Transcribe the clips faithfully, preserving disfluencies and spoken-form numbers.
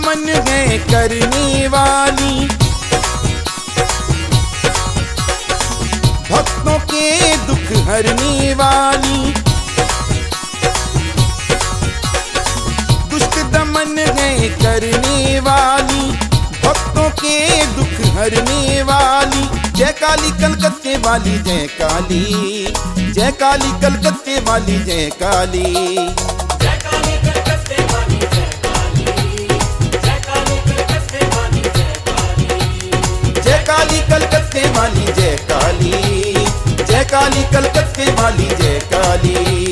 दमन है करने वाली, भक्तों के दुख हरने वाली। दुष्ट दमन है करने वाली, भक्तों के दुख हरने वाली। जय काली कलकत्ते वाली जय काली, जय काली कलकत्ते वाली जय काली। जय काली कलकत्ते वाली जय काली, जय काली कलकत्ते वाली जय काली। जय काली कलकत्ते वाली जय काली, जय काली कलकत्ते वाली जय काली।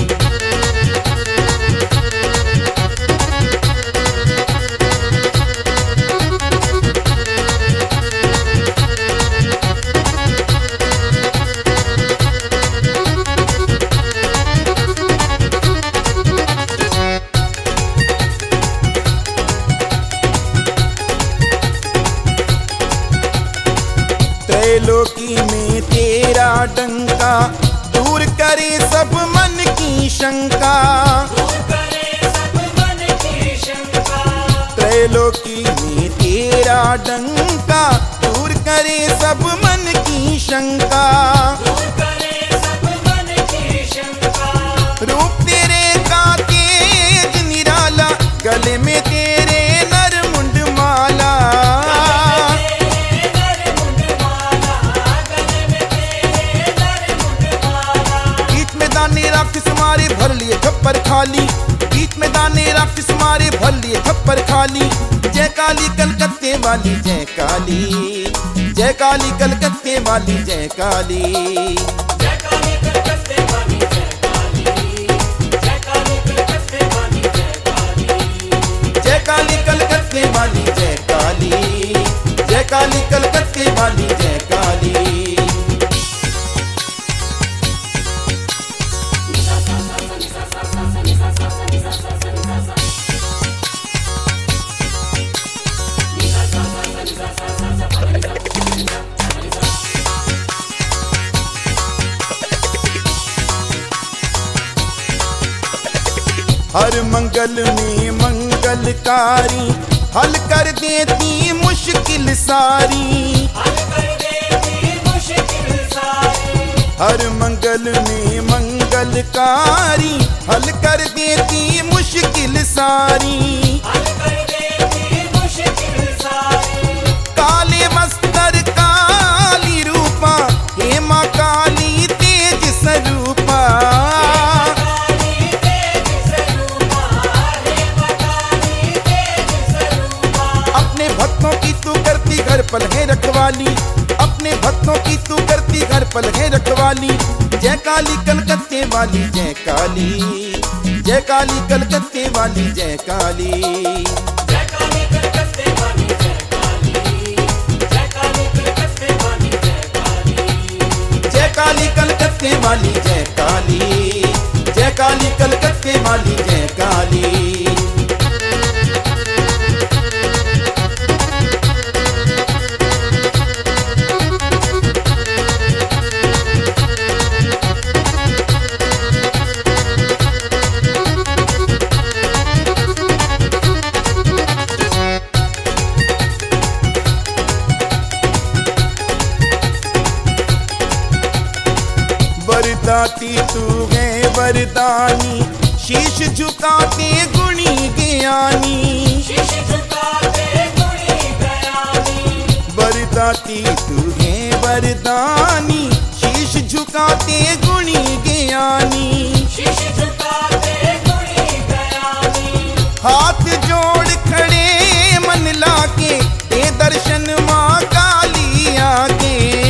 त्रैलोकी में तेरा डंका दूर करे सब मन की शंका, दूर करे सब मन की शंका। त्रैलोकी में तेरा डंका दूर करे सब मन की शंका। दूर करे सब मन की शंका। रूप तेरे का तेज निराला, गले में तेरे नर मुंड माला। राक्षस मारे भर लिए थप्पड़ खाली, बीच में दाने राक्षस मारे भर लिए थप्पड़ खाली। जय काली कलकत्ते वाली जय काली, जय काली कलकत्ते वाली जय काली। जय काली कलकत्ते वाली जय काली, जय काली कलकत्ते वाली जय काली। जय काली कलकत्ते वाली जय काली, जय काली कलकत्ते वाली जय काली। हर मंगल में मंगलकारी, हल कर देती मुश्किल सारी। हल कर देती मुश्किल सारी। हर मंगल में मंगलकारी, हल कर देती मुश्किल सारी। हल कर देती मुश्किल सारी। काले वस्त्र काली रूपा, हे माँ काली तेज स्वरूपा। अपने भक्तों की तू करती घर पल है रखवाली, अपने भक्तों की तू करती घर पल है रखवाली। जय काली कलकत्ते वाली जय काली, जय काली कलकत्ते वाली जय काली। जय काली कलकत्ते वाली जय काली, जय काली कलकत्ते वाली जय काली। जय काली कलकत्ते वाली जय काली, जय काली कलकत्ते वाली जय काली। वरदाती तू है वरदानी, शीश झुकाते गुणी ज्ञानी। शीश झुकाते गुणी ज्ञानी। वरदाती तू है वरदानी, शीश झुकाते गुणी ज्ञानी। शीश झुकाते गुणी ज्ञानी। हाथ जोड़ खड़े मन लाके, ते दर्शन माँ काली आके।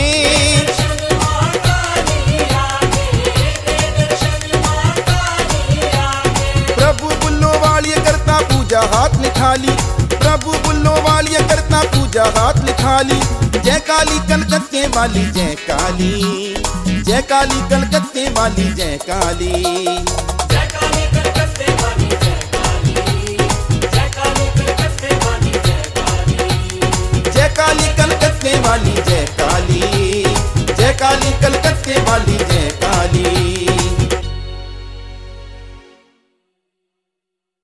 पूजा हाथ निखाली, प्रभु बुल्लो वाली करता पूजा हाथ निखाली। जय काली कलकत्ते वाली जय काली, जय काली कलकत्ते वाली जय काली। जय काली कलकत्ते वाली जय काली, जय काली कलकत्ते वाली जय काली। जय काली कलकत्ते वाली जय काली, जय काली कलकत्ते वाली जय